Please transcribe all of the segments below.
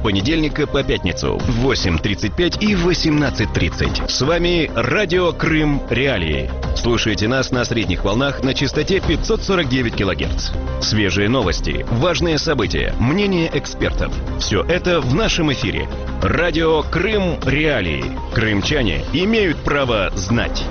понедельника по пятницу в 8:35 и 18:30. С вами Радио Крым Реалии. Слушайте нас на средних волнах на частоте 549 кГц. Свежие новости, важные события, мнения экспертов. Все это в нашем эфире. Радио Крым Реалии. Крымчане имеют право знать.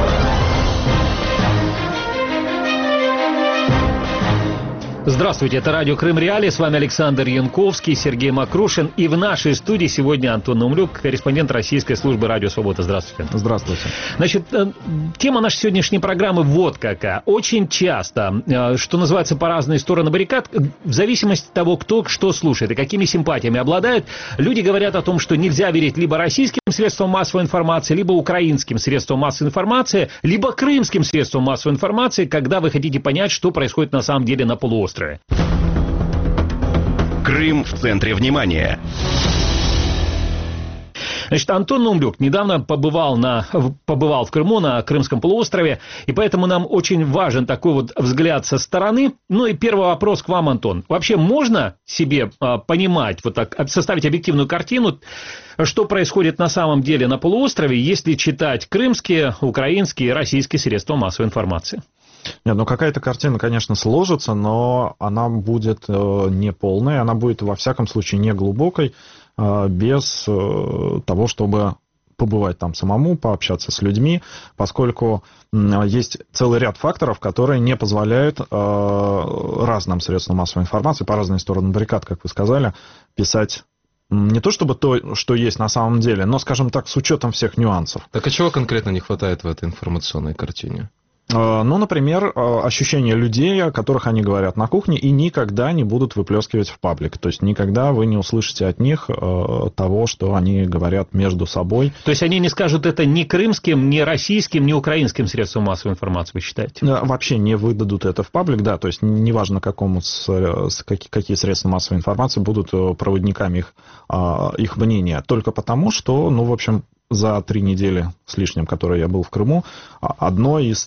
Здравствуйте, это радио Крым Реалии, с вами Александр Янковский, Сергей Макрушин, и в нашей студии сегодня Антон Наумлюк, корреспондент Российской службы Радио Свобода. Здравствуйте. Здравствуйте. Значит, тема нашей сегодняшней программы вот какая. Очень часто, что называется, по разные стороны баррикад, в зависимости от того, кто что слушает и какими симпатиями обладает, люди говорят о том, что нельзя верить либо российским средствам массовой информации, либо украинским средствам массовой информации, либо крымским средствам массовой информации, когда вы хотите понять, что происходит на самом деле на полуострове. Крым в центре внимания. Значит, Антон Наумлюк недавно побывал в Крыму, на Крымском полуострове, и поэтому нам очень важен такой вот взгляд со стороны. Ну и первый вопрос к вам, Антон. Вообще можно себе понимать, вот так, составить объективную картину, что происходит на самом деле на полуострове, если читать крымские, украинские и российские средства массовой информации? Нет, ну какая-то картина, конечно, сложится, но она будет не полной, она будет, во всяком случае, не глубокой, без того, чтобы побывать там самому, пообщаться с людьми, поскольку есть целый ряд факторов, которые не позволяют разным средствам массовой информации по разные стороны баррикад, как вы сказали, писать не то чтобы то, что есть на самом деле, но, скажем так, с учетом всех нюансов. Так а чего конкретно не хватает в этой информационной картине? Ну, например, ощущение людей, о которых они говорят на кухне, и никогда не будут выплескивать в паблик. То есть никогда вы не услышите от них того, что они говорят между собой. То есть они не скажут это ни крымским, ни российским, ни украинским средствам массовой информации, вы считаете? Вообще не выдадут это в паблик, да. То есть неважно, какие средства массовой информации будут проводниками их мнения. Только потому, что, ну, в общем, за 3 недели с лишним, которые я был в Крыму, одна из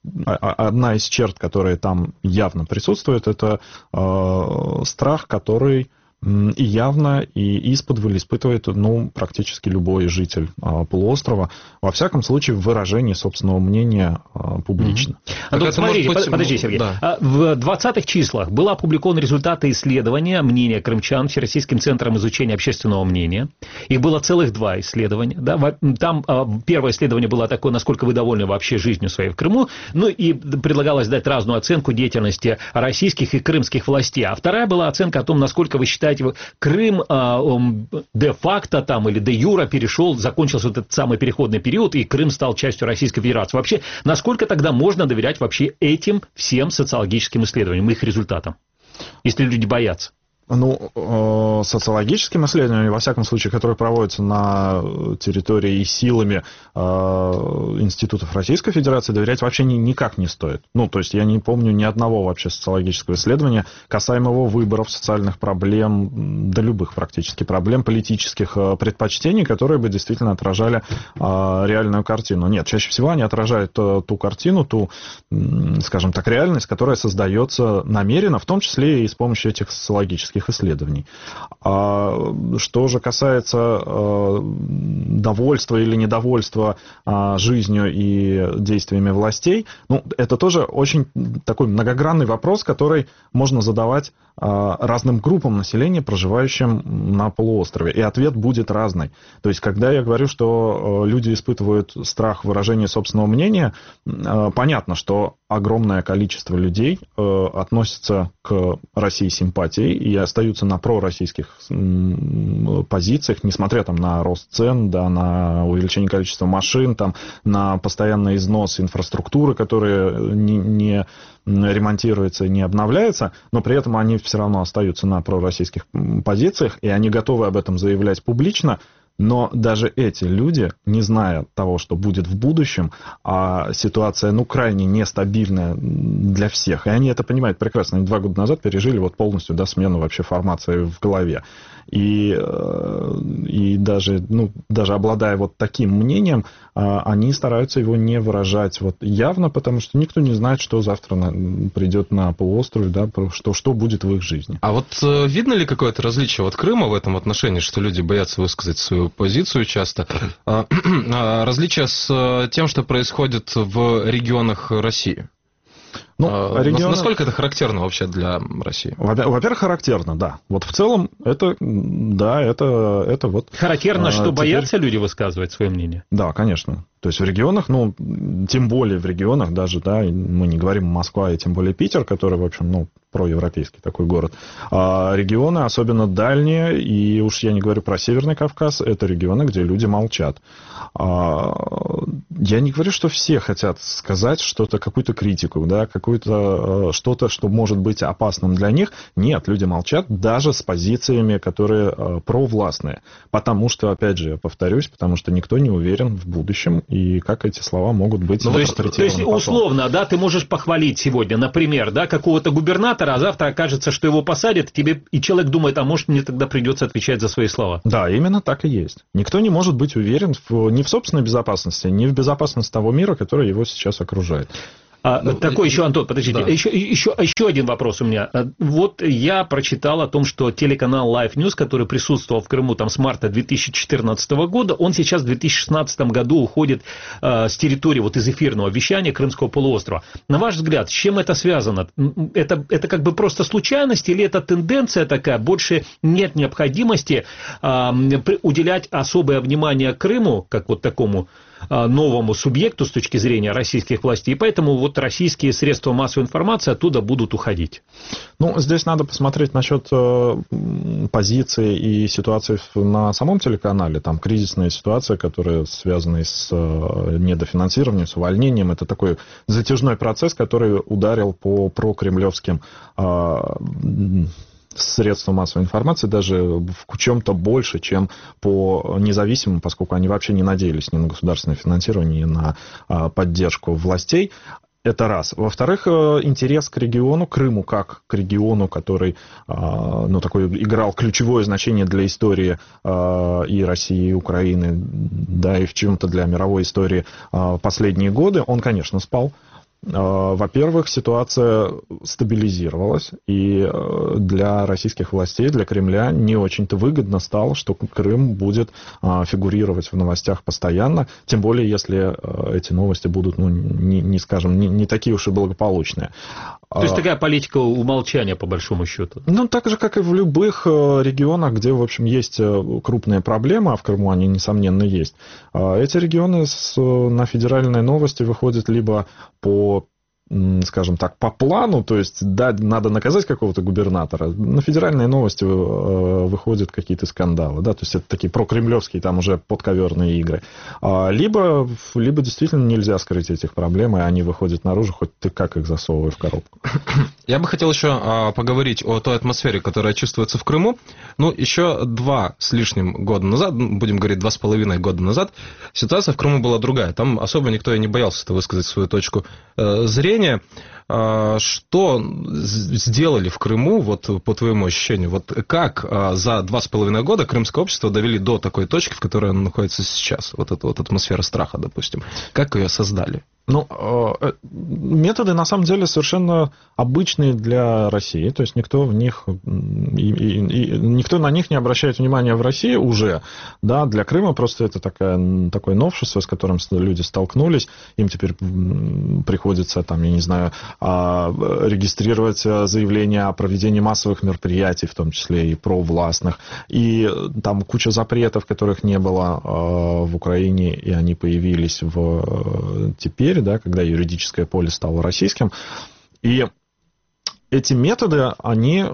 черт, которая там явно присутствует, это страх, который и явно, и исподволь испытывает, ну, практически любой житель полуострова, во всяком случае, в выражении собственного мнения публично. Антон, смотрите, подожди, Сергей. Да. В 20-х числах были опубликованы результаты исследования мнения крымчан Всероссийским центром изучения общественного мнения. Их было целых 2 исследования. Да? Там первое исследование было такое, насколько вы довольны вообще жизнью своей в Крыму, ну и предлагалось дать разную оценку деятельности российских и крымских властей. А вторая была оценка о том, насколько вы считаете, Крым де-факто там или де-юра закончился вот этот самый переходный период, и Крым стал частью Российской Федерации. Вообще, насколько тогда можно доверять вообще этим всем социологическим исследованиям, их результатам, если люди боятся? Ну, социологическим исследованиям, во всяком случае, которые проводятся на территории и силами институтов Российской Федерации, доверять вообще никак не стоит. Ну, то есть я не помню ни одного вообще социологического исследования касаемого выборов, социальных проблем, да любых практически проблем, политических предпочтений, которые бы действительно отражали реальную картину. Нет, чаще всего они отражают ту картину, ту, скажем так, реальность, которая создается намеренно, в том числе и с помощью этих социологических исследований. Что же касается довольства или недовольства жизнью и действиями властей, ну, это тоже очень такой многогранный вопрос, который можно задавать разным группам населения, проживающим на полуострове. И ответ будет разный. То есть, когда я говорю, что люди испытывают страх выражения собственного мнения, понятно, что огромное количество людей относятся к России симпатией и остаются на пророссийских позициях, несмотря там на рост цен, да, на увеличение количества машин, там, на постоянный износ инфраструктуры, которая не ремонтируется и не обновляется, но при этом они все равно остаются на пророссийских позициях, и они готовы об этом заявлять публично, Но даже эти люди, не зная того, что будет в будущем, а ситуация, крайне нестабильная для всех, и они это понимают прекрасно. Они 2 года назад пережили полностью, смену вообще формации в голове. И даже обладая таким мнением, они стараются его не выражать явно, потому что никто не знает, что завтра придет на полуострове, да, что будет в их жизни. А видно ли какое-то различие от Крыма в этом отношении, что люди боятся высказать свою позицию часто? Различие с тем, что происходит в регионах России? Насколько это характерно вообще для России? Во-первых, характерно, да. В целом, это. Характерно, что боятся люди высказывать свое мнение? Да, конечно. То есть в регионах, тем более в регионах даже, да, мы не говорим Москва и тем более Питер, который, в общем, проевропейский такой город. А регионы, особенно дальние, и уж я не говорю про Северный Кавказ, это регионы, где люди молчат. Я не говорю, что все хотят сказать что-то, какую-то критику, да, что-то, что может быть опасным для них. Нет, люди молчат даже с позициями, которые провластные. Потому что, опять же, я повторюсь, потому что никто не уверен в будущем, и как эти слова могут быть интерпретированы. То есть условно, да, ты можешь похвалить сегодня, например, да, какого-то губернатора, а завтра окажется, что его посадят, и человек думает, а может, мне тогда придется отвечать за свои слова. Да, именно так и есть. Никто не может быть уверен ни в собственной безопасности, ни в безопасности того мира, который его сейчас окружает. Такой еще, Антон, подождите, да. еще один вопрос у меня. Я прочитал о том, что телеканал Live News, который присутствовал в Крыму с марта 2014 года, он сейчас в 2016 году уходит с территории из эфирного вещания Крымского полуострова. На ваш взгляд, с чем это связано? Это как бы просто случайность или это тенденция такая? Больше нет необходимости уделять особое внимание Крыму, как такому новому субъекту с точки зрения российских властей, и поэтому российские средства массовой информации оттуда будут уходить. Здесь надо посмотреть насчет позиции и ситуации на самом телеканале. Там кризисная ситуация, которая связана с недофинансированием, с увольнением. Это такой затяжной процесс, который ударил по прокремлевским средства массовой информации даже в чем-то больше, чем по независимым, поскольку они вообще не надеялись ни на государственное финансирование, ни на поддержку властей. Это раз. Во-вторых, интерес к региону, Крыму как к региону, который такой играл ключевое значение для истории и России, и Украины, да, и в чем-то для мировой истории последние годы, он, конечно, спал. Во-первых, ситуация стабилизировалась, и для российских властей, для Кремля не очень-то выгодно стало, что Крым будет фигурировать в новостях постоянно, тем более, если эти новости будут, не такие уж и благополучные. То есть такая политика умолчания, по большому счету? Так же, как и в любых регионах, где, в общем, есть крупные проблемы, а в Крыму они, несомненно, есть. Эти регионы на федеральные новости выходят либо по плану, то есть, да, надо наказать какого-то губернатора, на федеральные новости выходят какие-то скандалы, да, то есть, это такие прокремлевские, там уже подковерные игры. Либо действительно нельзя скрыть этих проблем, и они выходят наружу, хоть ты как их засовывай в коробку. Я бы хотел еще поговорить о той атмосфере, которая чувствуется в Крыму. Еще 2 с лишним года назад, будем говорить, 2,5 года назад, ситуация в Крыму была другая. Там особо никто и не боялся высказать свою точку зрения. Что сделали в Крыму, по твоему ощущению? Как за 2,5 года крымское общество довели до такой точки, в которой оно находится сейчас? Эта атмосфера страха, допустим. Как ее создали? Методы, на самом деле, совершенно обычные для России. То есть никто на них не обращает внимания в России уже. Да, для Крыма просто это такое новшество, с которым люди столкнулись. Им теперь приходится, регистрировать заявления о проведении массовых мероприятий, в том числе и провластных. И там куча запретов, которых не было в Украине, и они появились теперь, да, когда юридическое поле стало российским. И эти методы, они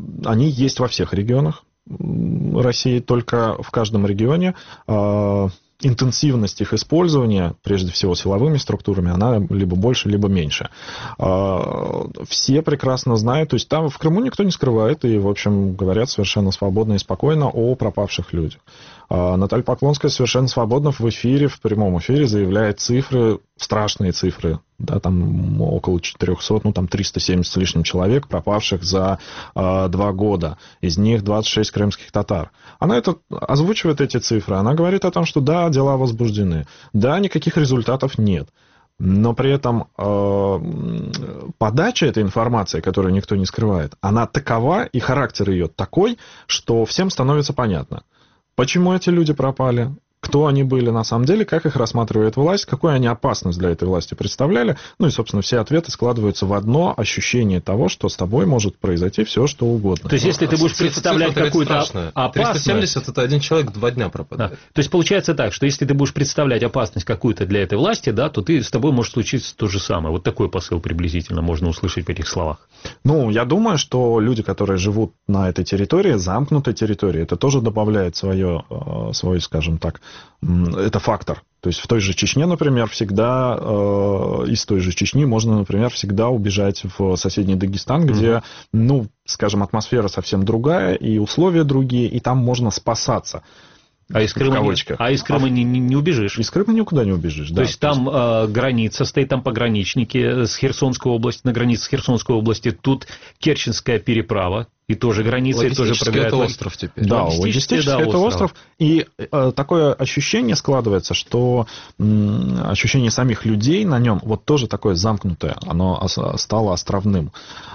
есть во всех регионах России, только в каждом регионе интенсивность их использования, прежде всего силовыми структурами, она либо больше, либо меньше. Все прекрасно знают, то есть там в Крыму никто не скрывает и, в общем, говорят совершенно свободно и спокойно о пропавших людях. Наталья Поклонская совершенно свободно в эфире, в прямом эфире заявляет цифры, страшные цифры, да, там около 400, ну там 370 с лишним человек, пропавших за 2 года. Из них 26 крымских татар. Она озвучивает эти цифры, она говорит о том, что да, дела возбуждены, да, никаких результатов нет. Но при этом подача этой информации, которую никто не скрывает, она такова, и характер ее такой, что всем становится понятно, почему эти люди пропали, кто они были на самом деле, как их рассматривает власть, какую они опасность для этой власти представляли. Ну и, собственно, все ответы складываются в одно ощущение того, что с тобой может произойти все, что угодно. То есть, если ты будешь представлять какую-то опасность... 370 – это один человек 2 дня пропадает. Да. То есть, получается так, что если ты будешь представлять опасность какую-то для этой власти, да, то с тобой может случиться то же самое. Вот такой посыл приблизительно можно услышать в этих словах. Ну, я думаю, что люди, которые живут на этой территории, замкнутой территории, это тоже добавляет свой, скажем так, это фактор. То есть в той же Чечне, например, всегда из той же Чечни можно, например, всегда убежать в соседний Дагестан, где, ну, скажем, атмосфера совсем другая, и условия другие, и там можно спасаться. А из Крыма не убежишь. Из Крыма никуда не убежишь, да. То есть там граница стоит, там пограничники с Херсонской области, на границе с Херсонской области, тут Керченская переправа, и тоже граница, и тоже проверяет. Это остров теперь. Да, логистически это остров. И такое ощущение складывается, что ощущение самих людей на нем вот тоже такое замкнутое, оно стало островным.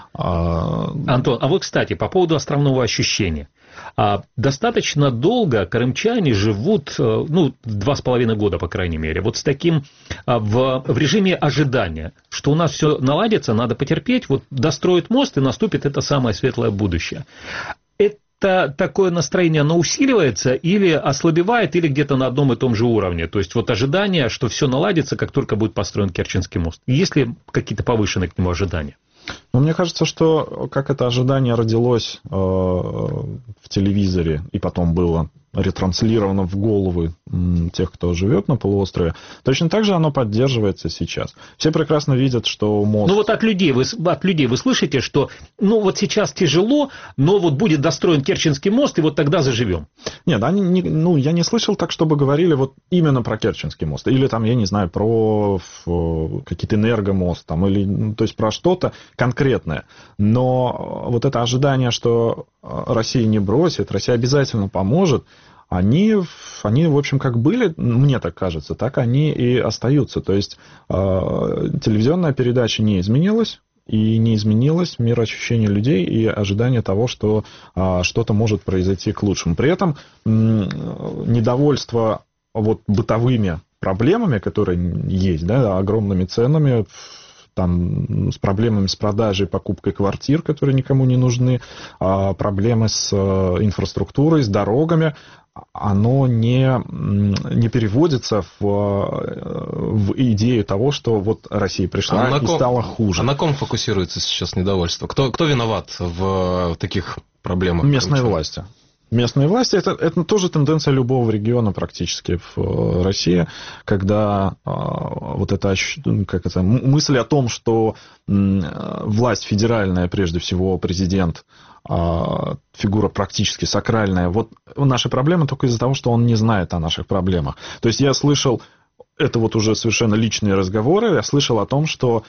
Антон, а вот, кстати, по поводу островного ощущения. Достаточно долго крымчане живут, ну, 2,5 года, по крайней мере, вот с таким в режиме ожидания, что у нас все наладится, надо потерпеть, вот достроят мост, и наступит это самое светлое будущее. Это такое настроение, оно усиливается или ослабевает, или где-то на одном и том же уровне? То есть, вот ожидание, что все наладится, как только будет построен Керченский мост. Есть ли какие-то повышенные к нему ожидания? Но мне кажется, что как это ожидание родилось в телевизоре и потом было ретранслировано в головы тех, кто живет на полуострове, точно так же оно поддерживается сейчас. Все прекрасно видят, что мост... Ну вот от людей вы слышите, что ну вот сейчас тяжело, но вот будет достроен Керченский мост, и вот тогда заживем. Нет, я не слышал так, чтобы говорили вот именно про Керченский мост. Или там, я не знаю, про какие-то энергомост, там, или, то есть про что-то конкретное. Но вот это ожидание, что Россия не бросит, Россия обязательно поможет, они, в общем, как были, мне так кажется, так они и остаются. То есть телевизионная передача не изменилась, и не изменилось мироощущение людей и ожидание того, что что-то может произойти к лучшему. При этом недовольство вот бытовыми проблемами, которые есть, да, огромными ценами, там, с проблемами с продажей, покупкой квартир, которые никому не нужны, проблемы с инфраструктурой, с дорогами, оно не переводится в идею того, что вот Россия пришла и стала хуже. А на ком фокусируется сейчас недовольство? Кто виноват в таких проблемах? Местные власти. Местные власти это тоже тенденция любого региона практически в России, когда вот эта мысль о том, что власть федеральная, прежде всего президент, фигура практически сакральная, вот наши проблемы только из-за того, что он не знает о наших проблемах. То есть я слышал, это вот уже совершенно личные разговоры, я слышал о том, что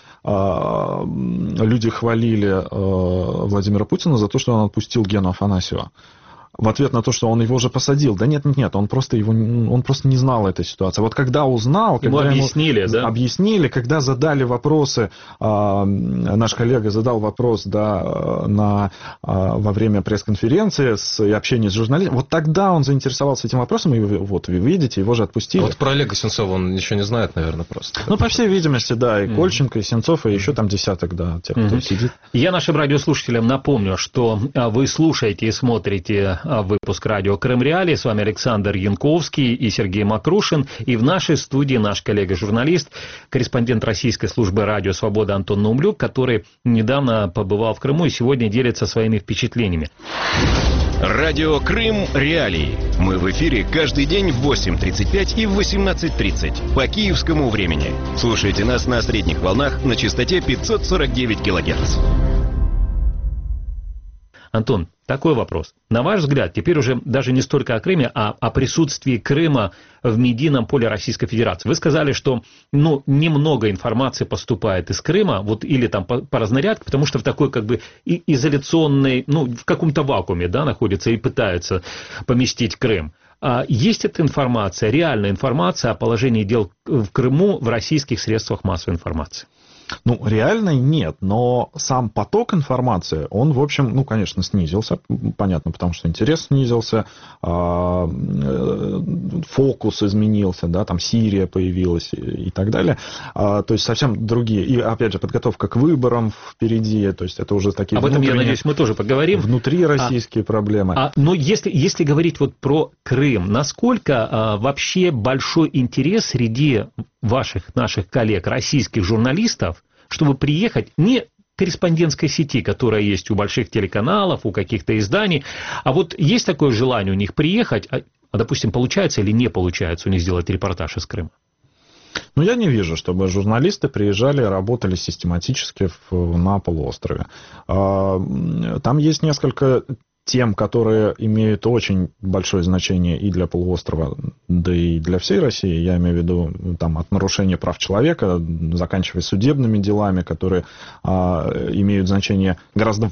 люди хвалили Владимира Путина за то, что он отпустил Гену Афанасьева. В ответ на то, что он его же посадил. Да нет, он просто не знал этой ситуации. Вот когда узнал, когда объяснили, когда задали вопросы, наш коллега задал вопрос, да, во время пресс-конференции и общения с журналистами, вот тогда он заинтересовался этим вопросом, и вот вы видите, его же отпустили. Вот про Олега Сенцова он ничего не знает, наверное, просто. Ну, по всей видимости, да, и Кольченко, и Сенцов, и еще там десяток, да, тех, кто сидит. Я нашим радиослушателям напомню, что вы слушаете и смотрите выпуск радио Крым Реалии. С вами Александр Янковский и Сергей Макрушин. И в нашей студии наш коллега-журналист, корреспондент российской службы радио «Свобода» Антон Наумлюк, который недавно побывал в Крыму и сегодня делится своими впечатлениями. Радио Крым Реалии. Мы в эфире каждый день в 8:35 и в 18:30 по киевскому времени. Слушайте нас на средних волнах на частоте 549 килогерц. Антон, такой вопрос. На ваш взгляд, теперь уже даже не столько о Крыме, а о присутствии Крыма в медийном поле Российской Федерации. Вы сказали, что немного информации поступает из Крыма, или там по разнарядке, потому что в такой изоляционной, в каком-то вакууме, находится и пытаются поместить Крым. Есть эта информация, реальная информация о положении дел в Крыму в российских средствах массовой информации? Реальной нет, но сам поток информации, он, в общем, конечно, снизился, понятно, потому что интерес снизился, фокус изменился, там Сирия появилась и так далее, то есть совсем другие, и, опять же, подготовка к выборам впереди, то есть это уже такие об этом, я надеюсь, мы тоже поговорим. Внутрироссийские проблемы. Но если говорить про Крым, насколько вообще большой интерес среди наших коллег, российских журналистов, чтобы приехать не корреспондентской сети, которая есть у больших телеканалов, у каких-то изданий, а есть такое желание у них приехать, допустим, получается или не получается у них сделать репортаж из Крыма? Я не вижу, чтобы журналисты приезжали и работали систематически на полуострове. Там есть несколько тем, которые имеют очень большое значение и для полуострова, да и для всей России. Я имею в виду от нарушения прав человека, заканчивая судебными делами, которые имеют значение гораздо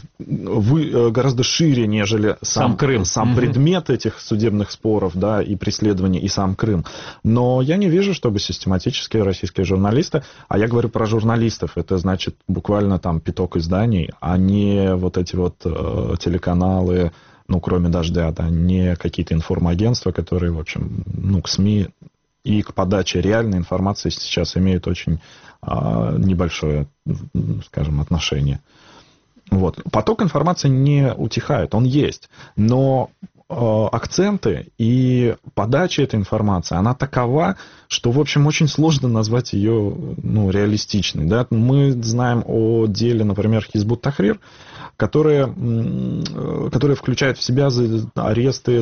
шире, нежели сам Крым, сам предмет этих судебных споров, и преследований, и сам Крым. Но я не вижу, чтобы систематически российские журналисты, а я говорю про журналистов, это значит буквально пяток изданий, а не эти телеканалы, кроме «Дождя», не какие-то информагентства, которые, в общем, к СМИ и к подаче реальной информации сейчас имеют очень небольшое, скажем, отношение. Поток информации не утихает, он есть, но акценты и подача этой информации, она такова, что, в общем, очень сложно назвать ее реалистичной. Мы знаем о деле, например, Хизбут Тахрир, которая включает в себя аресты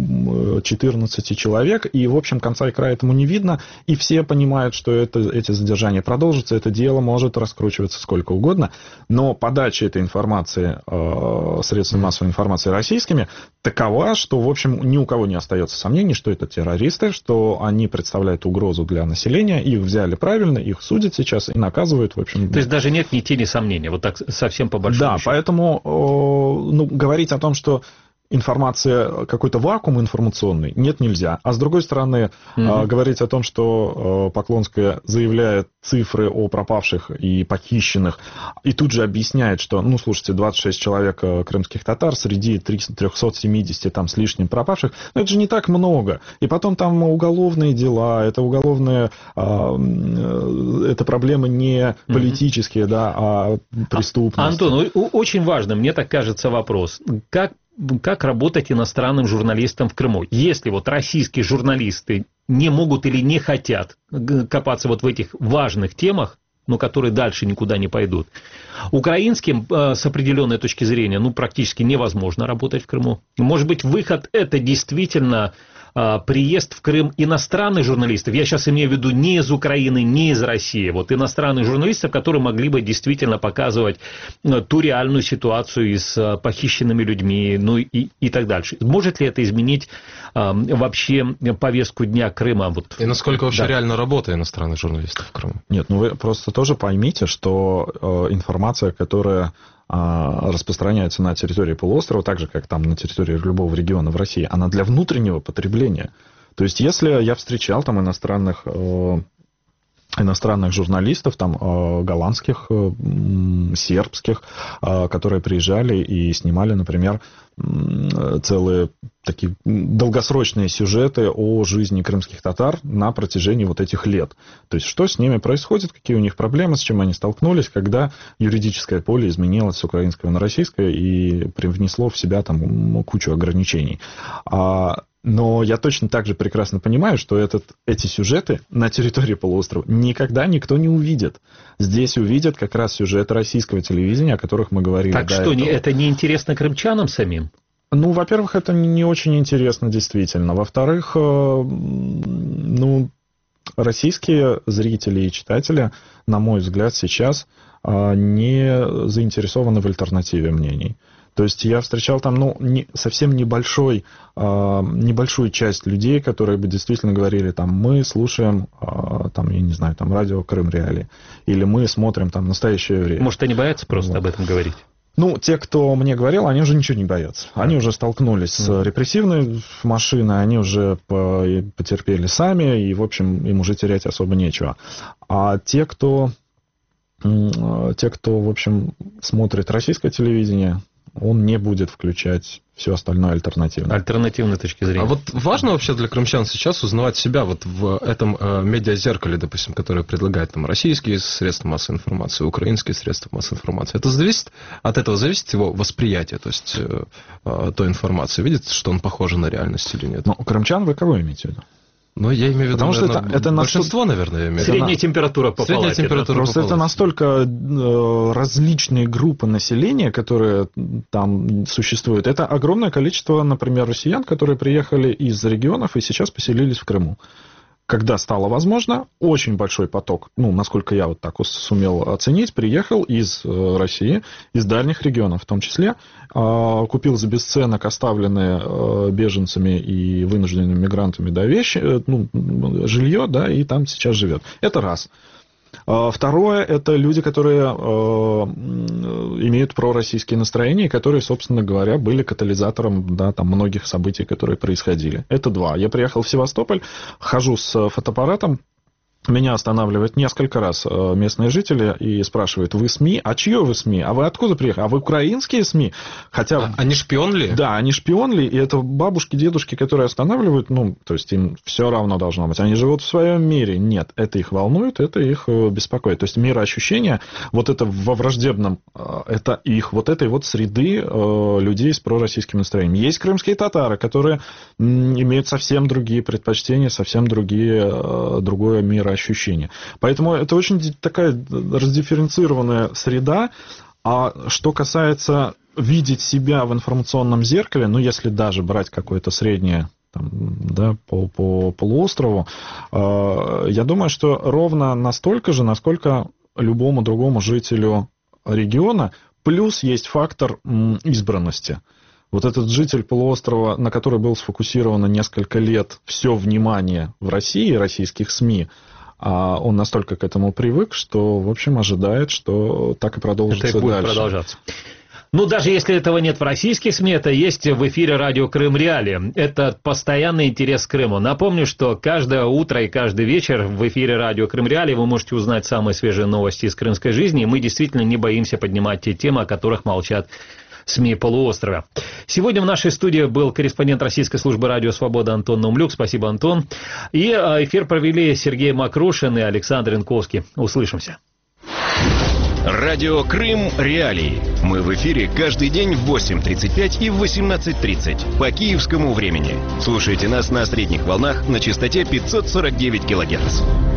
14 человек, и, в общем, конца и края этому не видно, и все понимают, что эти задержания продолжатся, это дело может раскручиваться сколько угодно, но подача этой информации средствами массовой информации российскими такова, что, в общем, ни у кого не остается сомнений, что это террористы, что они представляют угрозу для населения, их взяли правильно, их судят сейчас и наказывают, в общем. То есть даже нет ни тени сомнения, так совсем по большому счету. Да, поэтому говорить о том, что информация, какой-то вакуум информационный, нельзя. А с другой стороны, говорить о том, что Поклонская заявляет цифры о пропавших и похищенных, и тут же объясняет, что, слушайте, 26 человек крымских татар среди 370 с лишним пропавших, это же не так много. И потом там уголовные дела, это уголовные, это проблемы не политические, а преступность. Антон, очень важно, мне так кажется, вопрос. Как работать иностранным журналистам в Крыму? Если российские журналисты не могут или не хотят копаться в этих важных темах, которые дальше никуда не пойдут, украинским с определенной точки зрения практически невозможно работать в Крыму. Может быть, выход – это действительно приезд в Крым иностранных журналистов, я сейчас имею в виду не из Украины, не из России, иностранных журналистов, которые могли бы действительно показывать ту реальную ситуацию с похищенными людьми, и так дальше. Может ли это изменить вообще повестку дня Крыма? И насколько вообще реально работа иностранных журналистов в Крыму? Нет, вы просто тоже поймите, что информация, которая распространяется на территории полуострова, так же, как на территории любого региона в России, она для внутреннего потребления. То есть, если я встречал иностранных иностранных журналистов, там, голландских, сербских, которые приезжали и снимали, например, целые такие долгосрочные сюжеты о жизни крымских татар на протяжении вот этих лет. То есть, что с ними происходит, какие у них проблемы, с чем они столкнулись, когда юридическое поле изменилось с украинского на российское и привнесло в себя там кучу ограничений. Но я точно так же прекрасно понимаю, что эти сюжеты на территории полуострова никогда никто не увидит. Здесь увидят как раз сюжеты российского телевидения, о которых мы говорили. Так что, это не интересно крымчанам самим? Ну, во-первых, это не очень интересно, действительно. Во-вторых, российские зрители и читатели, на мой взгляд, сейчас не заинтересованы в альтернативе мнений. То есть я встречал там совсем небольшую часть людей, которые бы действительно говорили, там, мы слушаем, там, я не знаю, там, радио Крым Реалии, или мы смотрим там «Настоящее время». Может, они боятся просто об этом говорить? Ну, те, кто мне говорил, они уже ничего не боятся. Они уже столкнулись с репрессивной машиной, они уже потерпели сами, и, в общем, им уже терять особо нечего. А те, кто в общем, смотрит российское телевидение, он не будет включать все остальное альтернативное. Альтернативной точки зрения. А вот важно вообще для крымчан сейчас узнавать себя вот в этом медиазеркале, допустим, которое предлагает там российские средства массовой информации, украинские средства массовой информации. От этого зависит его восприятие, то есть той информации. Видит, что он похож на реальность или нет? Ну, крымчан вы кого имеете в виду? Ну, я имею в виду, что это большинство, наверное, я имею в виду. Средняя температура по палате. Просто это настолько различные группы населения, которые там существуют. Это огромное количество, например, россиян, которые приехали из регионов и сейчас поселились в Крыму. Когда стало возможно, очень большой поток, насколько я вот так сумел оценить, приехал из России, из дальних регионов в том числе, купил за бесценок оставленные беженцами и вынужденными мигрантами вещи, жилье, да, и там сейчас живет. Это раз. Второе, это люди, которые имеют пророссийские настроения, которые, собственно говоря, были катализатором, да, там, многих событий, которые происходили. Это два. Я приехал в Севастополь, хожу с фотоаппаратом, меня останавливают несколько раз местные жители и спрашивают: вы СМИ? А чье вы СМИ? А вы откуда приехали? А вы украинские СМИ? Хотя... Они шпион ли? Да, они шпион ли? И это бабушки, дедушки, которые останавливают, то есть им все равно должно быть. Они живут в своем мире. Нет, это их волнует, это их беспокоит. То есть мироощущение, вот это во враждебном, это их вот этой вот среды людей с пророссийским настроением. Есть крымские татары, которые имеют совсем другие предпочтения, совсем другое мироощущение. Поэтому это очень такая раздифференцированная среда. А что касается видеть себя в информационном зеркале, если даже брать какое-то среднее там, да, по полуострову, я думаю, что ровно настолько же, насколько любому другому жителю региона, плюс есть фактор избранности. Вот этот житель полуострова, на который был сфокусировано несколько лет все внимание в России, российских СМИ, он настолько к этому привык, что, в общем, ожидает, что так и продолжится дальше. Это и будет продолжаться. Даже если этого нет в российских СМИ, это есть в эфире радио Крым Реалии. Это постоянный интерес к Крыму. Напомню, что каждое утро и каждый вечер в эфире радио Крым Реалии вы можете узнать самые свежие новости из крымской жизни, и мы действительно не боимся поднимать те темы, о которых молчат СМИ полуострова. Сегодня в нашей студии был корреспондент Российской службы радио «Свобода» Антон Наумлюк. Спасибо, Антон. И эфир провели Сергей Макрушин и Александр Янковский. Услышимся. Радио Крым Реалии. Мы в эфире каждый день в 8:35 и в 18:30 по киевскому времени. Слушайте нас на средних волнах на частоте 549 кГц.